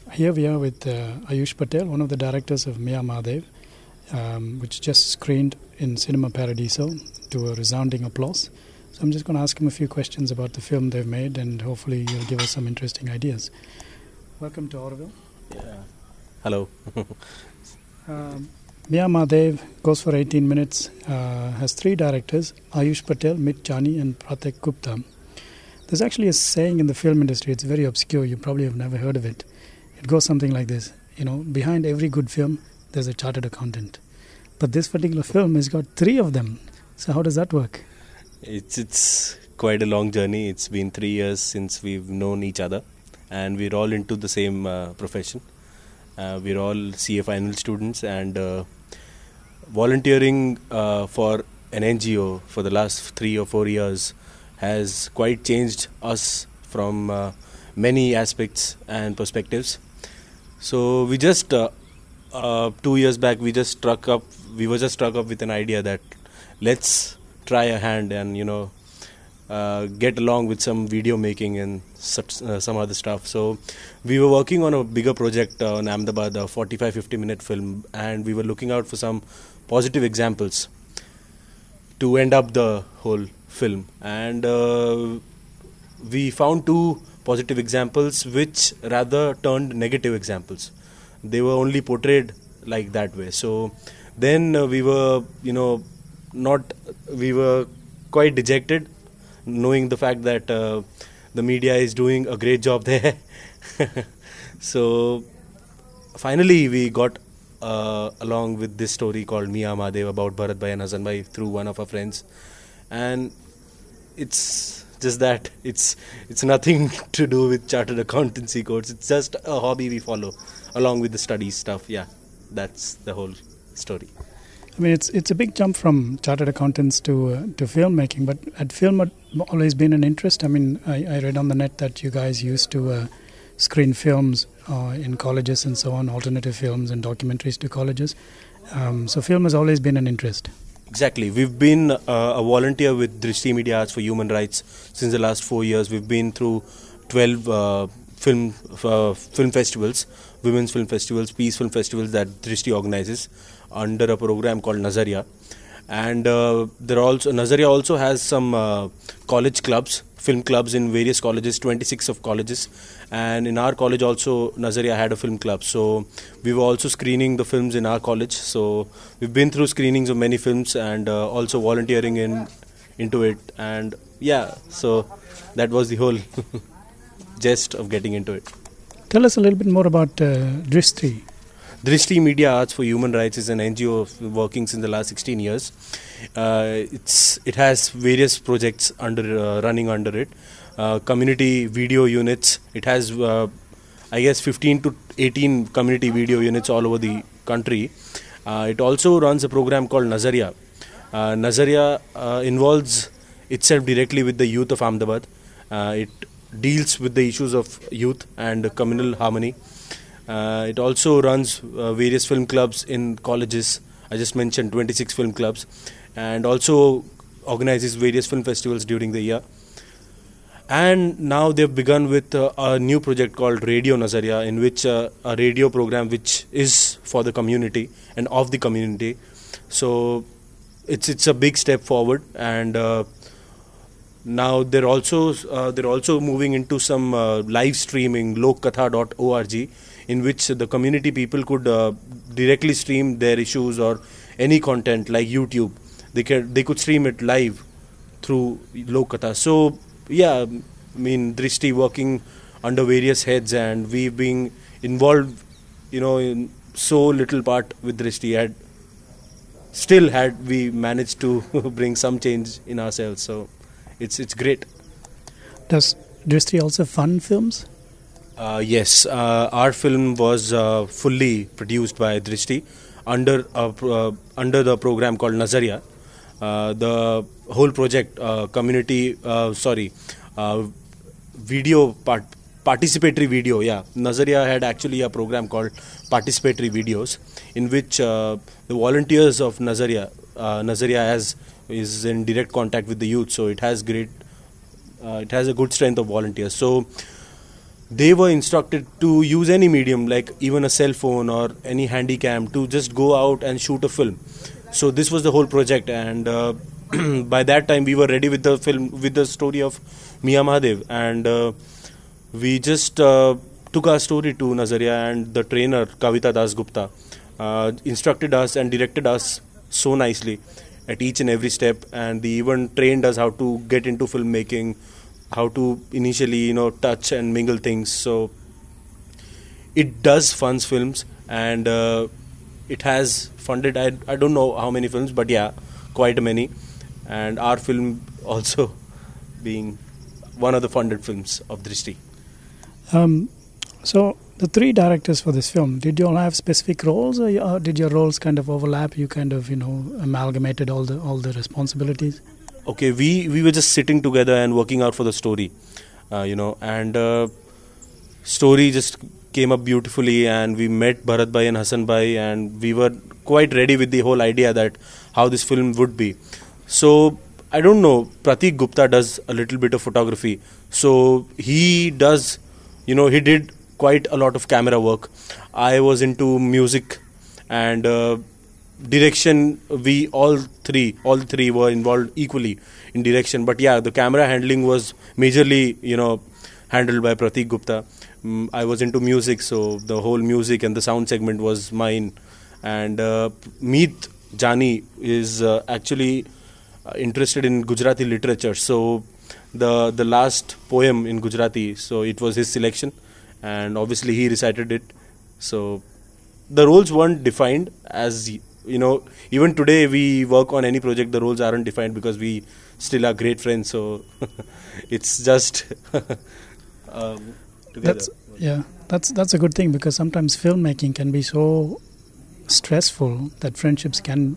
Here we are with Ayush Patel, one of the directors of Mia Mahadev, which just screened in Cinema Paradiso to a resounding applause. So I'm just going to ask him a few questions about the film they've made, and hopefully he'll give us some interesting ideas. Welcome to Auroville. Yeah. Hello. Mia Mahadev goes for 18 minutes, has three directors, Ayush Patel, Mit Jani and Pratik Gupta. There's actually a saying in the film industry, it's very obscure, you probably have never heard of it. It goes something like this, behind every good film, there's a chartered accountant. But this particular film has got three of them. So how does that work? It's quite a long journey. It's been 3 years since we've known each other, and we're all into the same profession. We're all CA final students, and volunteering for an NGO for the last 3 or 4 years has quite changed us from many aspects and perspectives. So we just 2 years back we were just struck up with an idea that let's try a hand and get along with some video making and some other stuff. So we were working on a bigger project on Ahmedabad, a 45-50 minute film, and we were looking out for some positive examples to end up the whole film, and we found two positive examples which rather turned negative examples. They were only portrayed like that way. So then we were quite dejected, knowing the fact that the media is doing a great job there. So finally we got along with this story called Mia Mahadev about Bharat Bhai and Hasan Bhai through one of our friends, and it's just that it's nothing to do with chartered accountancy course. It's just a hobby we follow along with the studies stuff. Yeah, that's the whole story. I mean, it's a big jump from chartered accountants to filmmaking, but had film always been an interest? I mean, I read on the net that you guys used to screen films in colleges and so on, alternative films and documentaries to colleges. So film has always been an interest. Exactly. We've been a volunteer with Drishti Media Arts for Human Rights since the last 4 years. We've been through 12 film festivals, women's film festivals, peace film festivals that Drishti organizes under a program called Nazariya. And Nazariya also has some college clubs, film clubs in various colleges, 26 of colleges. And in our college also, Nazariya had a film club. So we were also screening the films in our college. So we've been through screenings of many films and also volunteering into it. And yeah, so that was the whole gist of getting into it. Tell us a little bit more about Drishti. Drishti Media Arts for Human Rights is an NGO working since the last 16 years. It has various projects running under it. Community video units. It has, I guess, 15 to 18 community video units all over the country. It also runs a program called Nazariya. Nazariya involves itself directly with the youth of Ahmedabad. It deals with the issues of youth and communal harmony. It also runs various film clubs in colleges. I just mentioned 26 film clubs, and also organizes various film festivals during the year. And now they've begun with a new project called Radio Nazariya, in which a radio program which is for the community and of the community. So it's a big step forward, and now they're also moving into some live streaming, lokkatha.org, in which the community people could directly stream their issues or any content like YouTube. They could stream it live through Lokkatha. So yeah, I mean, Drishti working under various heads, and we being involved, in so little part with Drishti, had we managed to bring some change in ourselves. So it's great. Does Drishti also fund films? Yes, our film was fully produced by Drishti under the program called Nazariya. The whole project, participatory video. Yeah, Nazariya had actually a program called Participatory Videos, in which the volunteers of Nazariya is in direct contact with the youth. So it has a good strength of volunteers. So they were instructed to use any medium, like even a cell phone or any handy cam, to just go out and shoot a film. So this was the whole project, and by that time we were ready with the film, with the story of Mia Mahadev, and we just took our story to Nazariya, and the trainer Kavita Das Gupta instructed us and directed us so nicely at each and every step, and they even trained us how to get into filmmaking, how to initially touch and mingle things. So it does funds films, and it has funded, I don't know how many films, but yeah, quite many, and our film also being one of the funded films of Drishti. So the three directors for this film, did you all have specific roles, or did your roles kind of overlap? You kind of amalgamated all the responsibilities? Okay, we were just sitting together and working out for the story, and story just came up beautifully, and we met Bharat Bhai and Hassan Bhai, and we were quite ready with the whole idea that how this film would be. So I don't know, Pratik Gupta does a little bit of photography, so he does, he did quite a lot of camera work. I was into music and direction. We all three were involved equally in direction, but yeah, the camera handling was majorly handled by Pratik Gupta. I was into music, so the whole music and the sound segment was mine. And Meet Jani is actually interested in Gujarati literature, so the last poem in Gujarati, so it was his selection, and obviously he recited it. So the roles weren't defined, as even today we work on any project, the roles aren't defined because we still are great friends, so it's just together. That's a good thing, because sometimes filmmaking can be so stressful that friendships can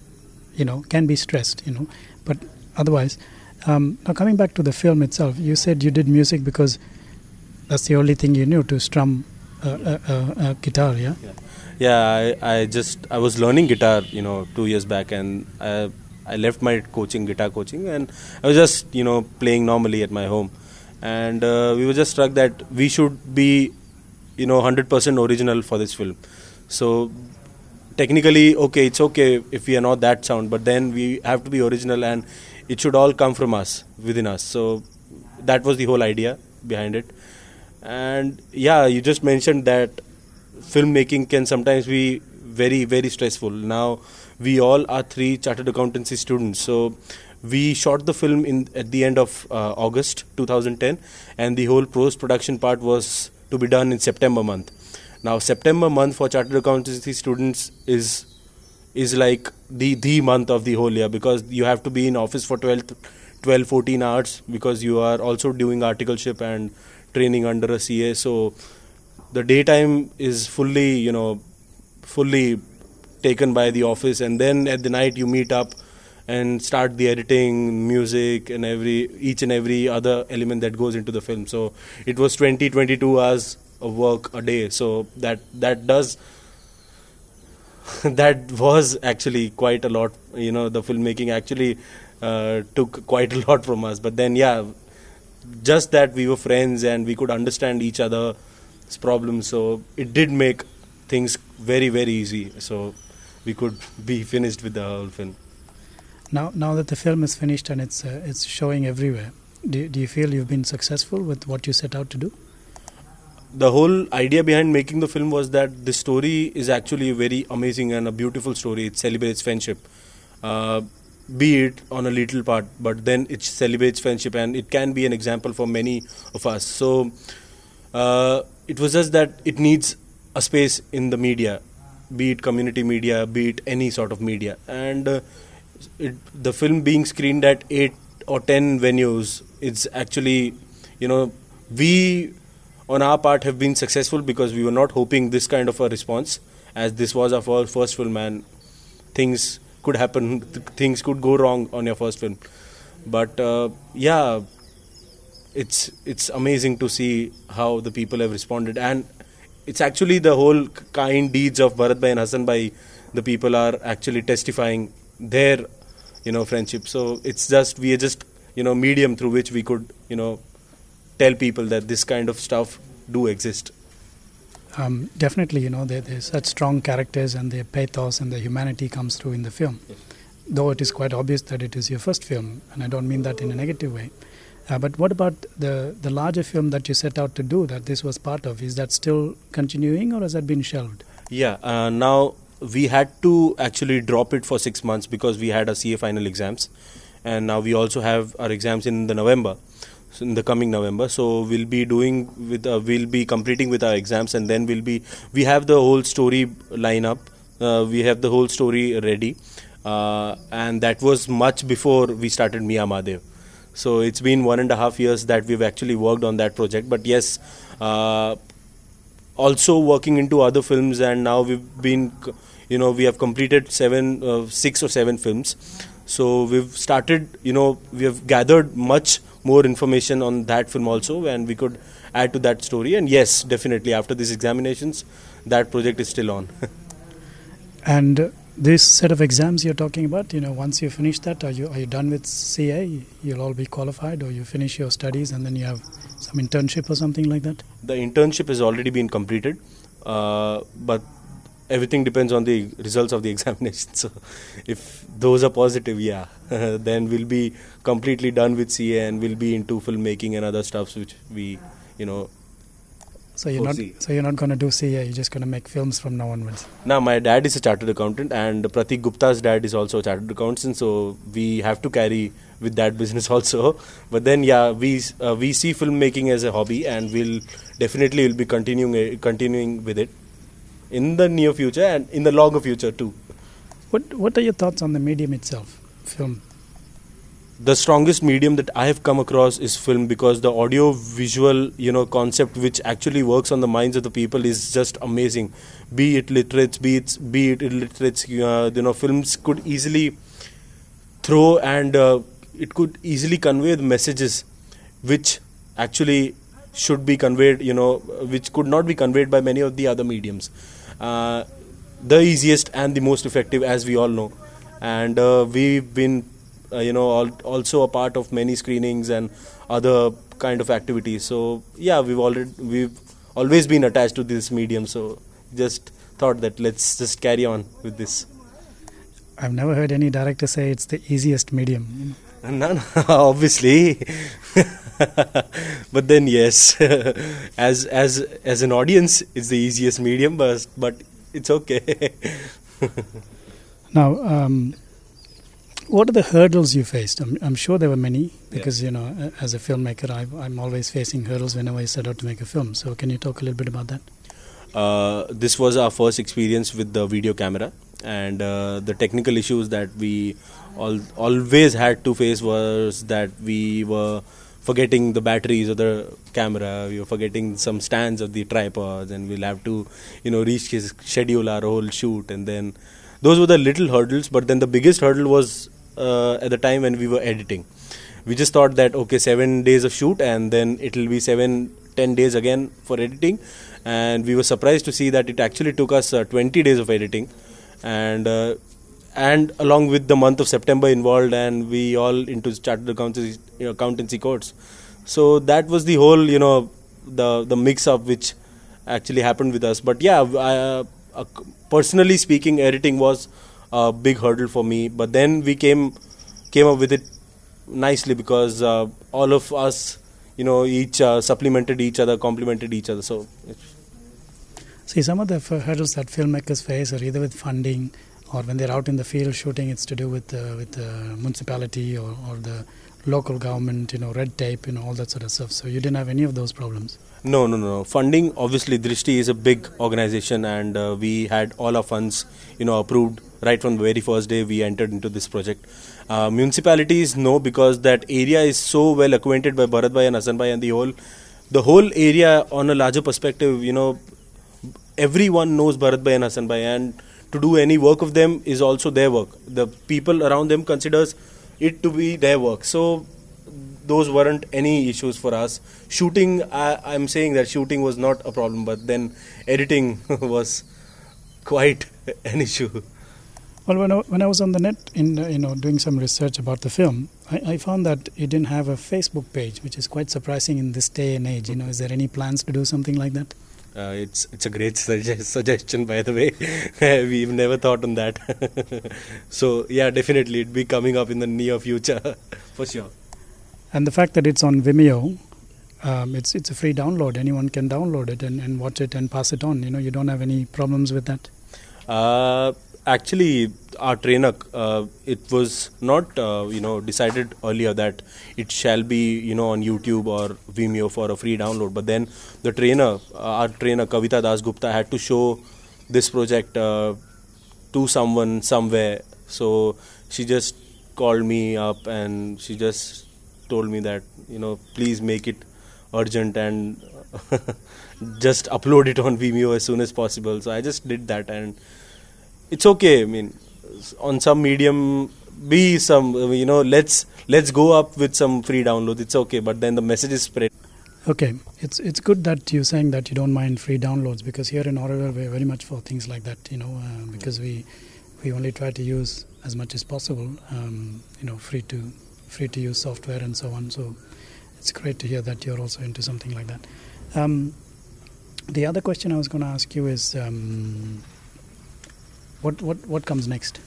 be stressed, but otherwise. Now coming back to the film itself, you said you did music because that's the only thing you knew, to strum a guitar, yeah? Yeah, I was learning guitar, 2 years back, and I left my guitar coaching, and I was just, playing normally at my home. And we were just struck that we should be, 100% original for this film. So technically, it's okay if we are not that sound, but then we have to be original, and it should all come from us, within us. So that was the whole idea behind it. And yeah, you just mentioned that filmmaking can sometimes be very, very stressful. Now, we all are 3 chartered accountancy students, so we shot the film at the end of August 2010, and the whole post-production part was to be done in September month. Now, September month for chartered accountancy students is like the month of the whole year, because you have to be in office for 14 hours, because you are also doing articleship and training under a CA. So the daytime is fully taken by the office, and then at the night you meet up and start the editing, music, and each and every other element that goes into the film. So it was 22 hours of work a day. So that was actually quite a lot. The filmmaking actually took quite a lot from us. But then, yeah, just that we were friends and we could understand each other's problems. So it did make things very, very easy. So we could be finished with the whole film. Now that the film is finished and it's showing everywhere, do you feel you've been successful with what you set out to do? The whole idea behind making the film was that the story is actually a very amazing and a beautiful story. It celebrates friendship, be it on a little part, but then it celebrates friendship, and it can be an example for many of us. So it was just that it needs a space in the media, be it community media, be it any sort of media. And the film being screened at 8 or 10 venues, it's actually, we on our part have been successful, because we were not hoping this kind of a response, as this was our first film, and things could happen, things could go wrong on your first film. But yeah, it's amazing to see how the people have responded, and it's actually the whole kind deeds of Bharat Bhai and Hassan Bhai. The people are actually testifying their friendship. So it's just, we are just medium through which we could tell people that this kind of stuff do exist. Definitely, there's such strong characters and their pathos and the humanity comes through in the film. Yes. Though it is quite obvious that it is your first film, and I don't mean that in a negative way. But what about the larger film that you set out to do, that this was part of? Is that still continuing or has that been shelved? Yeah, now we had to actually drop it for 6 months because we had our CA final exams, and now we also have our exams in the November, so in the coming November. So we'll be completing with our exams, and then we have the whole story line up. We have the whole story ready, and that was much before we started Mia Mahadev. So it's been 1.5 years that we've actually worked on that project. But yes, also working into other films, and now we have completed 6 or 7 films. So we've started, we have gathered much more information on that film also, and we could add to that story. And yes, definitely after these examinations, that project is still on. And this set of exams you're talking about, once you finish that, are you done with CA? You'll all be qualified, or you finish your studies and then you have some internship or something like that? The internship has already been completed, but everything depends on the results of the examination. So if those are positive, then we'll be completely done with CA and we'll be into filmmaking and other stuffs which we, So you're not going to do CA, you're just going to make films from now onwards? Now, my dad is a chartered accountant, and Pratik Gupta's dad is also a chartered accountant, so we have to carry with that business also. But then, we see filmmaking as a hobby, and we'll definitely be continuing with it in the near future and in the longer future too. What are your thoughts on the medium itself, film? The strongest medium that I have come across is film, because the audio visual concept which actually works on the minds of the people is just amazing. Be it literates, be it illiterates, films could easily throw, and it could easily convey the messages which actually should be conveyed, which could not be conveyed by many of the other mediums. The easiest and the most effective, as we all know, and we've been also a part of many screenings and other kind of activities. So we've always been attached to this medium. So just thought that let's just carry on with this. I've never heard any director say it's the easiest medium. No, obviously. But then yes, as an audience, it's the easiest medium, but it's okay. Now, what are the hurdles you faced? I'm sure there were many, because as a filmmaker, I'm always facing hurdles whenever I set out to make a film. So can you talk a little bit about that? This was our first experience with the video camera, and the technical issues that we always had to face was that we were forgetting the batteries of the camera, we were forgetting some stands of the tripods, and we'll have to schedule our whole shoot. And then those were the little hurdles, but then the biggest hurdle was at the time when we were editing. We just thought that 7 days of shoot, and then it will be 7-10 days again for editing, and we were surprised to see that it actually took us 20 days of editing, and along with the month of September involved, and we all into chartered accountancy course. So that was the whole the mix up which actually happened with us. But personally speaking, editing was a big hurdle for me, but then we came up with it nicely, because all of us each supplemented each other, complemented each other. So see, some of the hurdles that filmmakers face are either with funding, or when they're out in the field shooting, it's to do with the municipality or the local government, red tape, all that sort of stuff. So you didn't have any of those problems? No. Funding, obviously, Drishti is a big organization, and we had all our funds, approved right from the very first day we entered into this project. Municipalities, no, because that area is so well acquainted by Bharat Bhai and Hasan Bhai, and the whole area on a larger perspective, everyone knows Bharat Bhai and Hasan Bhai, and to do any work of them is also their work. The people around them considers it to be their work. So those weren't any issues for us. Shooting, I'm saying that shooting was not a problem, but then editing was quite an issue. Well, when I was on the net, doing some research about the film, I found that you didn't have a Facebook page, which is quite surprising in this day and age. Is there any plans to do something like that? It's a great suggestion, by the way. We've never thought on that. So yeah, definitely it'll be coming up in the near future for sure. And the fact that it's on Vimeo, it's a free download. Anyone can download it and watch it and pass it on. You don't have any problems with that? Actually, our trainer, it was not, decided earlier that it shall be, on YouTube or Vimeo for a free download. But then the trainer, our trainer, Kavita Dasgupta, had to show this project to someone somewhere. So she just called me up and she just told me that, please make it urgent and just upload it on Vimeo as soon as possible. So I just did that, and it's okay. I mean, on some medium, be some, let's go up with some free downloads. It's okay, but then the message is spread. Okay, it's good that you're saying that you don't mind free downloads, because here in Auroville we're very much for things like that. Because we only try to use as much as possible, free to use software and so on. So it's great to hear that you're also into something like that. The other question I was going to ask you is, what comes next?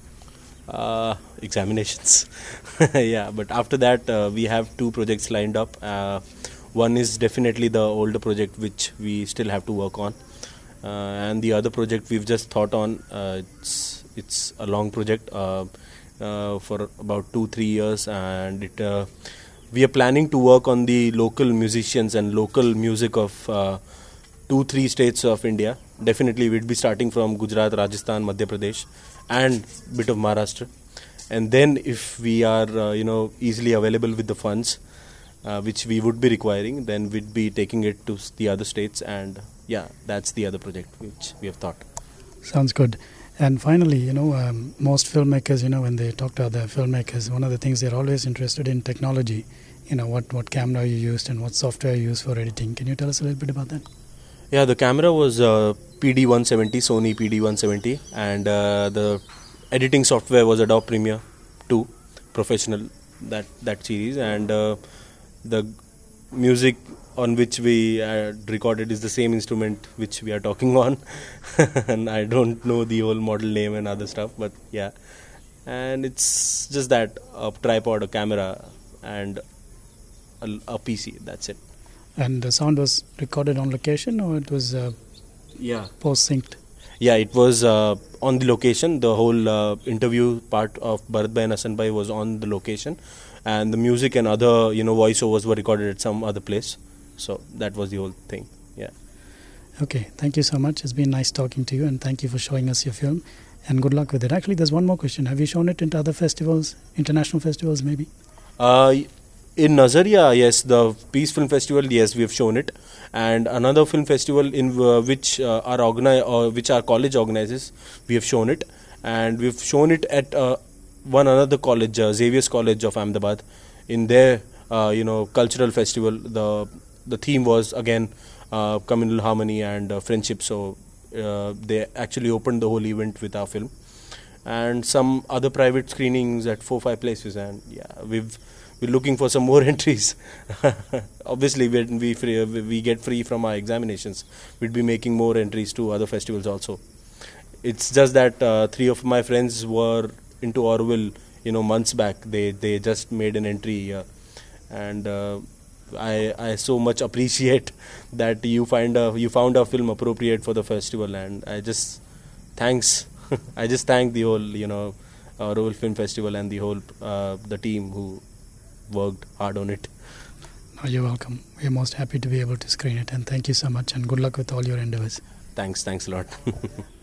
Examinations. Yeah, but after that we have 2 projects lined up. One is definitely the older project which we still have to work on, and the other project we've just thought on. It's a long project for about 2-3 years, and we are planning to work on the local musicians and local music of 2-3 states of India. Definitely we'd be starting from Gujarat, Rajasthan, Madhya Pradesh and bit of Maharashtra. And then if we are easily available with the funds which we would be requiring, then we'd be taking it to the other states. And yeah, that's the other project which we have thought. Sounds good. And finally, most filmmakers, when they talk to other filmmakers, one of the things they're always interested in technology. What camera you used and what software you used for editing. Can you tell us a little bit about that? Yeah, the camera was PD170, Sony PD170, and the editing software was Adobe Premiere 2 Professional, that series, and the music on which we recorded is the same instrument which we are talking on. And I don't know the whole model name and other stuff, but yeah, and it's just that a tripod, a camera, and a PC. That's it. And the sound was recorded on location, or it was post-synced? Yeah, it was on the location. The whole interview part of Bharat Bhai and Hasan Bhai was on the location, and the music and other voiceovers were recorded at some other place. So that was the whole thing. Yeah. Okay, thank you so much. It's been nice talking to you, and thank you for showing us your film, and good luck with it. Actually, there's one more question. Have you shown it into other festivals, international festivals maybe? In Nazaria, yes, the Peace Film Festival, yes, we have shown it, and another film festival in which our college organizes, we have shown it, and we've shown it at one another college, Xavier's College of Ahmedabad, in their cultural festival. The theme was again communal harmony and friendship. So they actually opened the whole event with our film, and some other private screenings at 4-5 places, and yeah, we're looking for some more entries. Obviously, when we get free from our examinations, we'd be making more entries to other festivals also. It's just that 3 of my friends were into Auroville, months back. They just made an entry here, and I so much appreciate that you found our film appropriate for the festival, and I just thank the whole Auroville Film Festival and the whole the team who worked hard on it. No, you're welcome. We're most happy to be able to screen it, and thank you so much, and good luck with all your endeavors. Thanks a lot.